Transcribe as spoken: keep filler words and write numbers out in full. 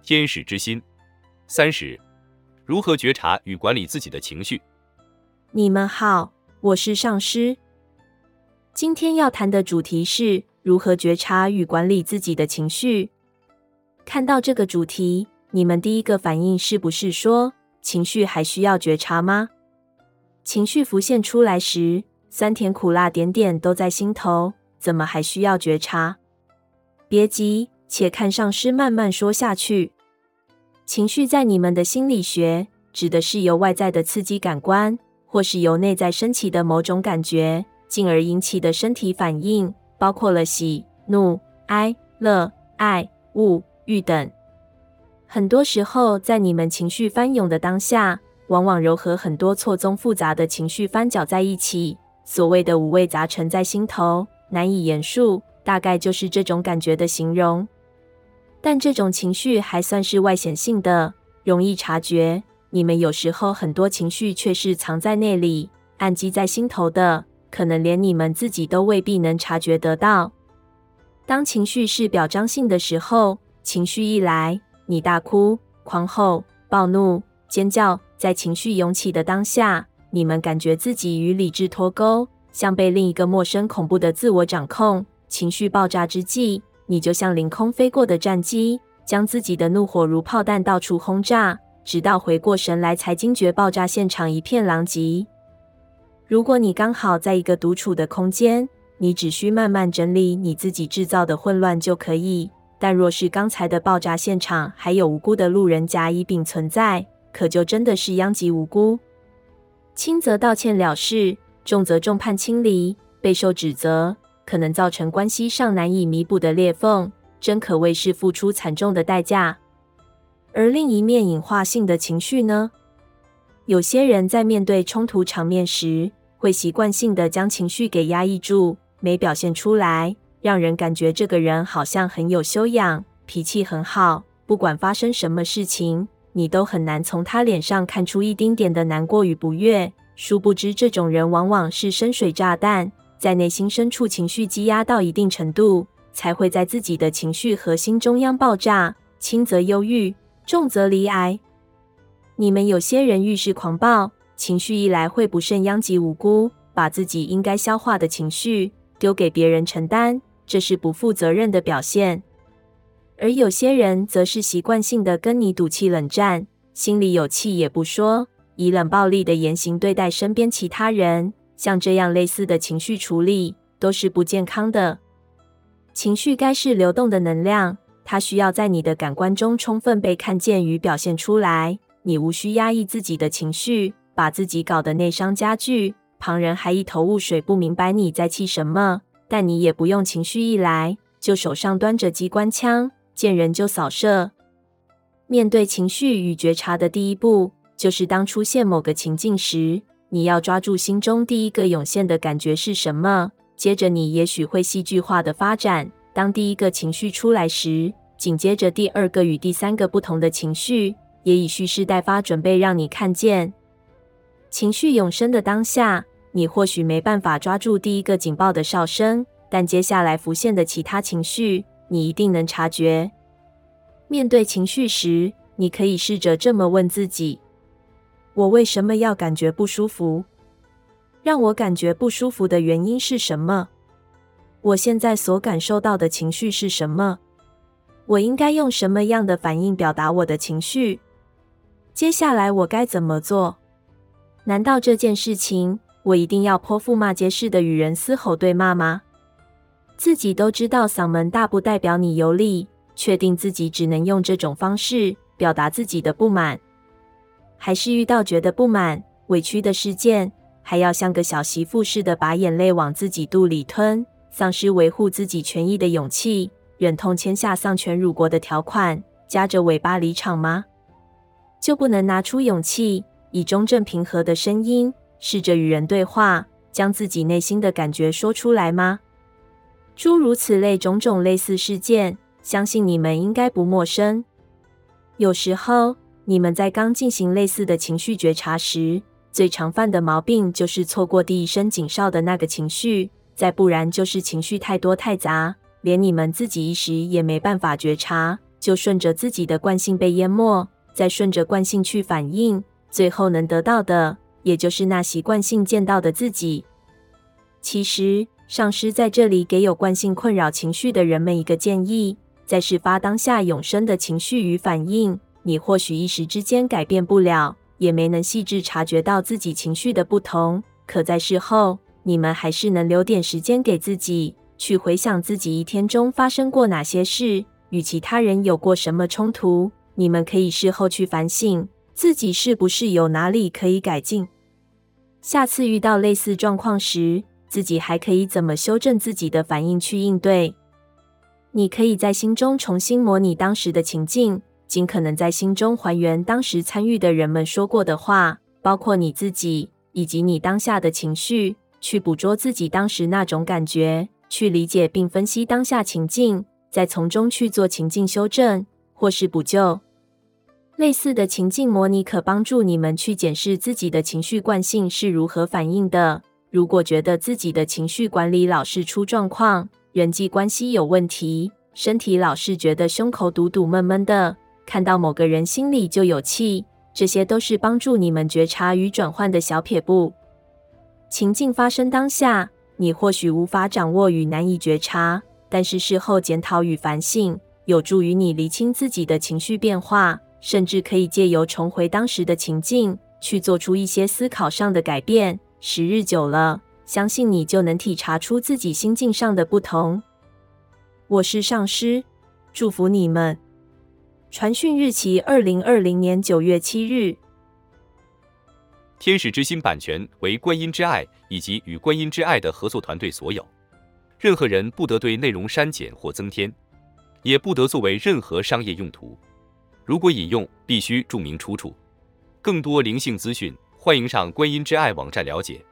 天使之心。三十，如何觉察与管理自己的情绪？ 你们好，我是上师。今天要谈的主题是如何觉察与管理自己的情绪。看到这个主题，你们第一个反应是不是说，情绪还需要觉察吗？情绪浮现出来时，酸甜苦辣点点都在心头，怎么还需要觉察？别急，且看上师慢慢说下去。情绪在你们的心理学指的是由外在的刺激感官，或是由内在升起的某种感觉，进而引起的身体反应，包括了喜、怒、哀、乐、爱、恶、欲等。很多时候，在你们情绪翻涌的当下，往往糅合很多错综复杂的情绪翻搅在一起，所谓的五味杂陈在心头，难以言述，大概就是这种感觉的形容。但这种情绪还算是外显性的，容易察觉。你们有时候很多情绪却是藏在内里，暗积在心头的，可能连你们自己都未必能察觉得到。当情绪是表彰性的时候，情绪一来，你大哭、狂吼、暴怒、尖叫，在情绪涌起的当下，你们感觉自己与理智脱钩，像被另一个陌生恐怖的自我掌控。情绪爆炸之际，你就像凌空飞过的战机，将自己的怒火如炮弹到处轰炸，直到回过神来才惊觉爆炸现场一片狼藉。如果你刚好在一个独处的空间，你只需慢慢整理你自己制造的混乱就可以。但若是刚才的爆炸现场还有无辜的路人甲乙丙存在，可就真的是殃及无辜。轻则道歉了事，重则众叛亲离，备受指责，可能造成关系上难以弥补的裂缝，真可谓是付出惨重的代价。而另一面隐化性的情绪呢？有些人在面对冲突场面时，会习惯性的将情绪给压抑住，没表现出来，让人感觉这个人好像很有修养，脾气很好，不管发生什么事情，你都很难从他脸上看出一丁点的难过与不悦。殊不知这种人往往是深水炸弹，在内心深处情绪积压到一定程度，才会在自己的情绪核心中央爆炸，轻则忧郁，重则罹癌。你们有些人遇事狂暴，情绪一来会不慎殃及无辜，把自己应该消化的情绪丢给别人承担，这是不负责任的表现。而有些人则是习惯性的跟你赌气冷战，心里有气也不说，以冷暴力的言行对待身边其他人，像这样类似的情绪处理都是不健康的。情绪该是流动的能量，它需要在你的感官中充分被看见与表现出来。你无需压抑自己的情绪，把自己搞得内伤加剧，旁人还一头雾水，不明白你在气什么。但你也不用情绪一来，就手上端着机关枪，见人就扫射。面对情绪与觉察的第一步，就是当出现某个情境时，你要抓住心中第一个涌现的感觉是什么，接着你也许会戏剧化的发展。当第一个情绪出来时，紧接着第二个与第三个不同的情绪，也以蓄势待发，准备让你看见。情绪涌生的当下，你或许没办法抓住第一个警报的哨声，但接下来浮现的其他情绪，你一定能察觉。面对情绪时，你可以试着这么问自己：我为什么要感觉不舒服？让我感觉不舒服的原因是什么？我现在所感受到的情绪是什么？我应该用什么样的反应表达我的情绪？接下来我该怎么做？难道这件事情我一定要泼妇骂街似的与人嘶吼对骂吗？自己都知道嗓门大不代表你有理，确定自己只能用这种方式表达自己的不满，还是遇到觉得不满、委屈的事件，还要像个小媳妇似的把眼泪往自己肚里吞，丧失维护自己权益的勇气，忍痛签下丧权辱国的条款，夹着尾巴离场吗？就不能拿出勇气，以中正平和的声音，试着与人对话，将自己内心的感觉说出来吗？诸如此类种种类似事件，相信你们应该不陌生。有时候，你们在刚进行类似的情绪觉察时，最常犯的毛病就是错过第一声警哨的那个情绪，再不然就是情绪太多太杂，连你们自己一时也没办法觉察， 就顺着自己的惯性被淹没，再顺着惯性去反应，最后能得到的，也就是那习惯性见到的自己。其实，上师在这里给有惯性困扰情绪的人们一个建议，在事发当下永生的情绪与反应，你或许一时之间改变不了，也没能细致察觉到自己情绪的不同，可在事后，你们还是能留点时间给自己，去回想自己一天中发生过哪些事，与其他人有过什么冲突。你们可以事后去反省，自己是不是有哪里可以改进。下次遇到类似状况时，自己还可以怎么修正自己的反应去应对。你可以在心中重新模拟当时的情境，尽可能在心中还原当时参与的人们说过的话，包括你自己以及你当下的情绪，去捕捉自己当时那种感觉，去理解并分析当下情境，再从中去做情境修正或是补救。类似的情境模拟可帮助你们去检视自己的情绪惯性是如何反应的。如果觉得自己的情绪管理老是出状况，人际关系有问题，身体老是觉得胸口堵堵闷闷的，看到某个人心里就有气，这些都是帮助你们觉察与转换的小撇步。情境发生当下，你或许无法掌握与难以觉察，但是事后检讨与反省，有助于你厘清自己的情绪变化，甚至可以借由重回当时的情境，去做出一些思考上的改变。时日久了，相信你就能体察出自己心境上的不同。我是上师，祝福你们。传讯日期二零二零年九月七日。 天使之心版权为观音之爱以及与观音之爱的合作团队所有，任何人不得对内容删减或增添，也不得作为任何商业用途。如果引用，必须注明出处。更多灵性资讯，欢迎上观音之爱网站了解。